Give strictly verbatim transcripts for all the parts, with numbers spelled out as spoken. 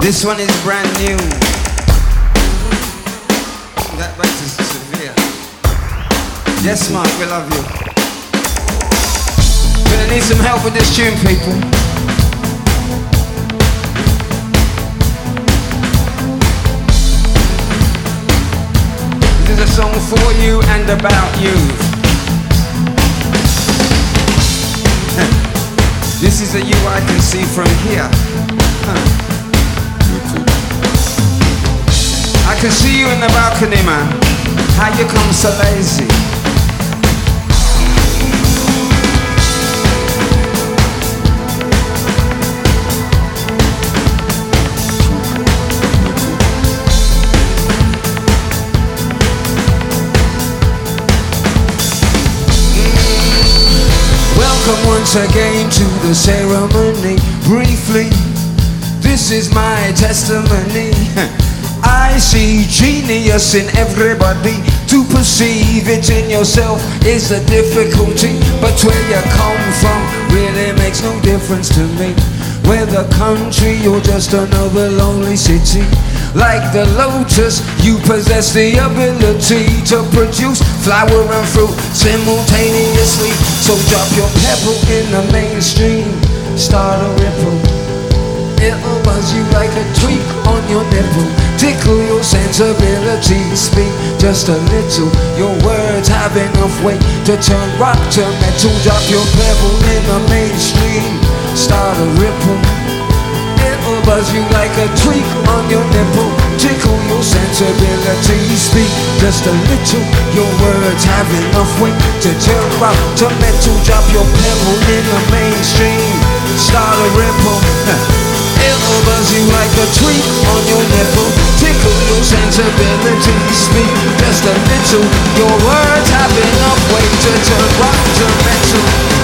This one is brand new. That bass is severe. Yes, Mark, we love you. Gonna need some help with this tune, people. This is a song for you and about you. This is a you I can see from here. Huh. I can see you in the balcony, man. How you come so lazy? Welcome once again to the ceremony. Briefly, this is my testimony. I see genius in everybody. To perceive it in yourself is a difficulty, but where you come from really makes no difference to me. Whether country or just another lonely city, like the lotus, you possess the ability to produce flower and fruit simultaneously. So drop your pebble in the mainstream, start a ripple. It'll buzz you like a tweak on your nipple, tickle your sensibility, speak just a little. Your words have enough weight to turn rock to metal. Drop your pebble in the mainstream, start a ripple. It'll buzz you like a tweak on your nipple, tickle your sensibility, speak just a little. Your words have enough weight to turn rock to metal. Drop your pebble in the mainstream, start a ripple. It'll buzz you like a tweak on your nipple, tickle your sensibility, speak just a little. Your words have enough weight to turn rock to metal.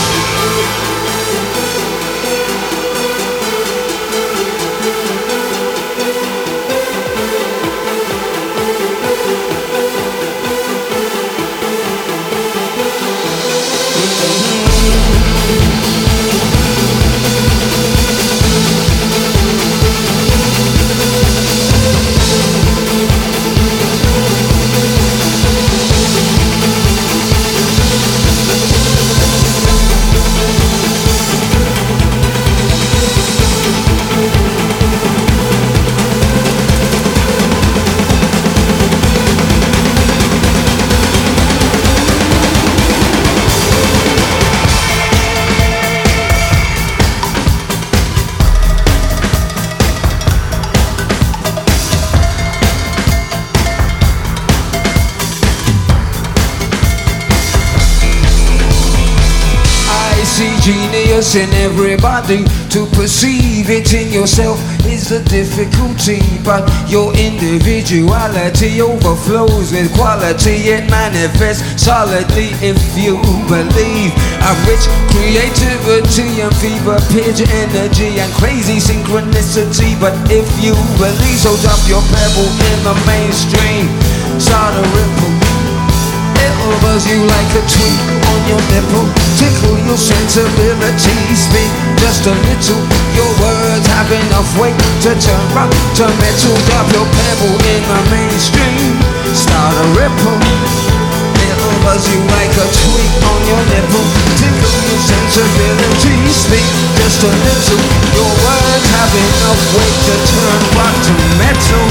Genius in everybody. To perceive it in yourself is the difficulty, but your individuality overflows with quality. It manifests solidly if you believe. A rich creativity and fever pitch energy and crazy synchronicity. But if you believe, so drop your pebble in the mainstream, start a ripple. It'll buzz you like a tweak on your nipple, tickle your sensibility, speak just a little. Your words have enough weight to turn rock to metal. Drop your pebble in the mainstream, start a ripple. It'll buzz you like a tweak on your nipple, tickle your sensibility, speak just a little. Your words have enough weight to turn rock to metal.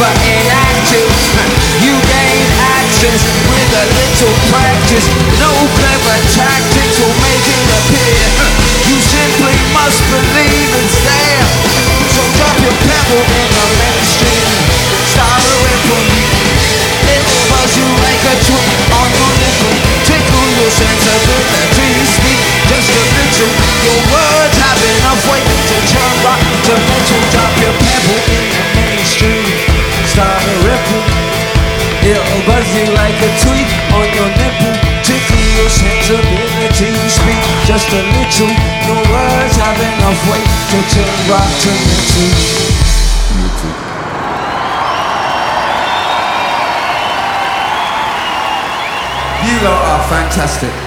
over inactive. You gain access with a little practice. No clever tactics will make it appear. You simply must believe it's there. So drop your pebble in the mainstream. Start a ripple. It'll buzz you like a tweet on your nipple. Tickle your sensibility. Speak just a little. Your words have enough weight to turn rock to metal. Drop your pebble in the mainstream. Start a ripple. It'll buzz you like a tweet on your nipple. Tickle your sensibility. Speak just a little. Your words have enough weight to turn rock to metal. You lot are fantastic.